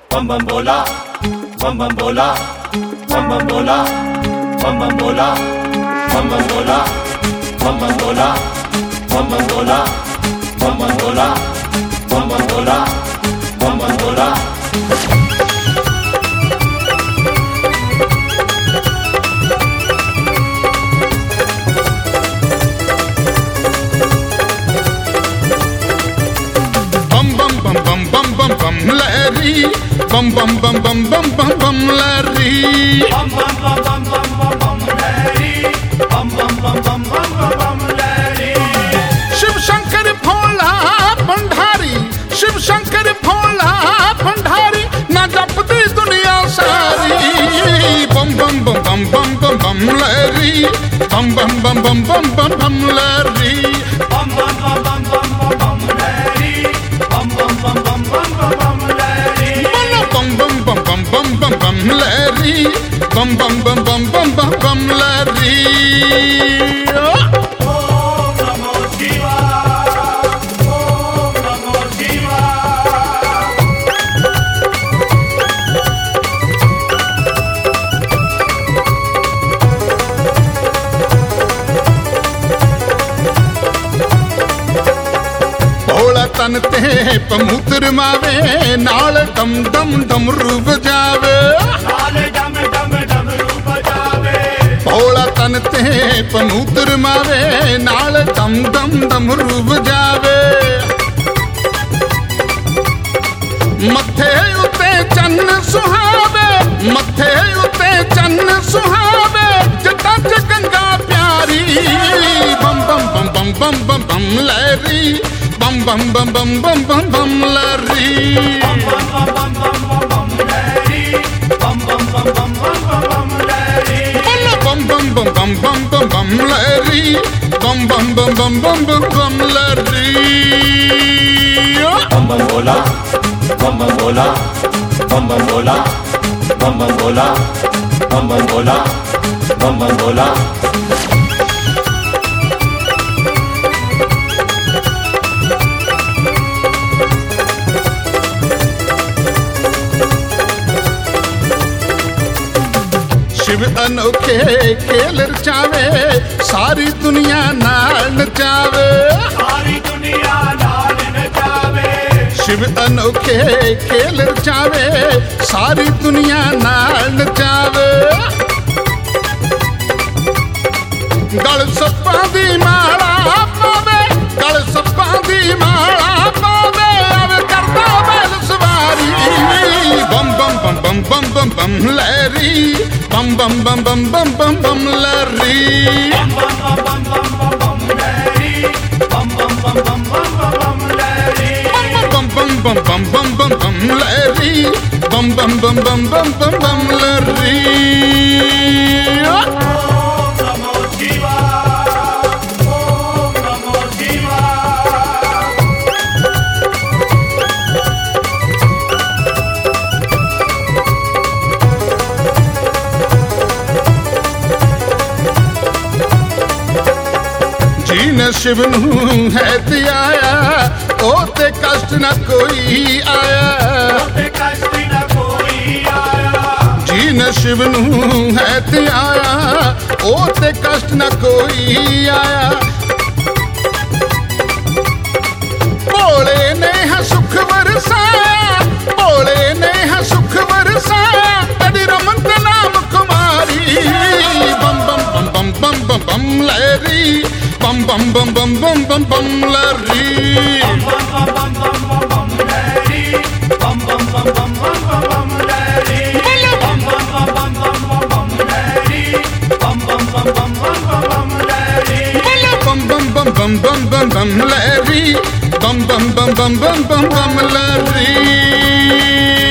bam bam bola, bam bam bola, bam bam bola, bam bam bola, bam bam bola, bam bam bola, bam bam bola, bam bam bola, bam bam bola, bam bam bola. Larry, bum bum bum bum bum bum bum Larry, Bum bum bum bum bum bum bum Larry, bum bum bum bum bum bum bum Larry. Shiv Shankar Bhola Bhandari, Shiv Shankar Bhola Bhandari, na japdi duniya sari. Bum bum bum bum bum bum bum Larry, bum bum bum bum bum bum bum Larry, Bum bum bum bum bum bum bum Larry, bum bum bum bum bum bum bum Larry. bum bum bum bum bum bum bum Larry, bum bum bum bum bum bum bum Larry. Om Namo Shivaya, Om Namo Shivaya. Bhola तन ते पमूतर मावे, नाल डम डम डमरू बजावे। नाल डम डम डमरू बजावे। भोला तन ते पमूतर मावे, नाल डम डम डमरू बजावे। मथे उते चन्न सुहावे, मथे उते चन्न सुहावे, जटा च गंगा प्यारी। बम बम बम बम बम बम बम Larry, bum bum bum bum bum bum bum Larry, Bum bum bum bum bum bum bum Larry, bum bum bum bum bum bum bum Larry. bum bum bum bum bum bum bum Larry, bum bum bum bum bum bum bum Larry. Bum bum bola, bum bum bola, bum bum bola, bum bum bola, bum bum bola, bum bum bola. Shiv अनोखे खेल रचावे, सारी दुनिया नाल नचावे। सारी दुनिया नाल नचावे। शिव अनोखे खेल रचावे, सारी दुनिया नाल नचावे। गल सप्पां दी माला पावे, गल सप्पां दी माला पावे, आवे करदा बैल सवारी। बम बम बम बम बम बम बम Larry, bum bum bum bum bum bum bum Larry, Bum bum bum bum bum bum bum Larry, bum bum bum bum bum bum bum Larry. bum bum bum bum bum bum bum Larry, bum bum bum bum bum bum bum Larry. Om Namo Shivaya, Om Namo Shivaya. जीन शिव नूं है ते आया, ओ ते कष्ट न कोई आया। ते कष्ट न कोई आया। जीन शिव नूं है ते आया, ओ ते कष्ट न कोई आया। भोले ने है सुख बरसाया, भोले ने है सुख बरसाया, तेरी रमन नाम कुमारी। बम बम बम बम बम बम बम Larry, bum bum bum bum bum bum bum Larry, Bum bum bum bum bum bum bum Larry, bum bum bum bum bum bum bum Larry. Bum bum bum bum bum bum bum Larry, bum bum bum bum bum bum bum Larry. bum bum bum bum bum bum bum Larry, bum bum bum bum bum bum bum Larry.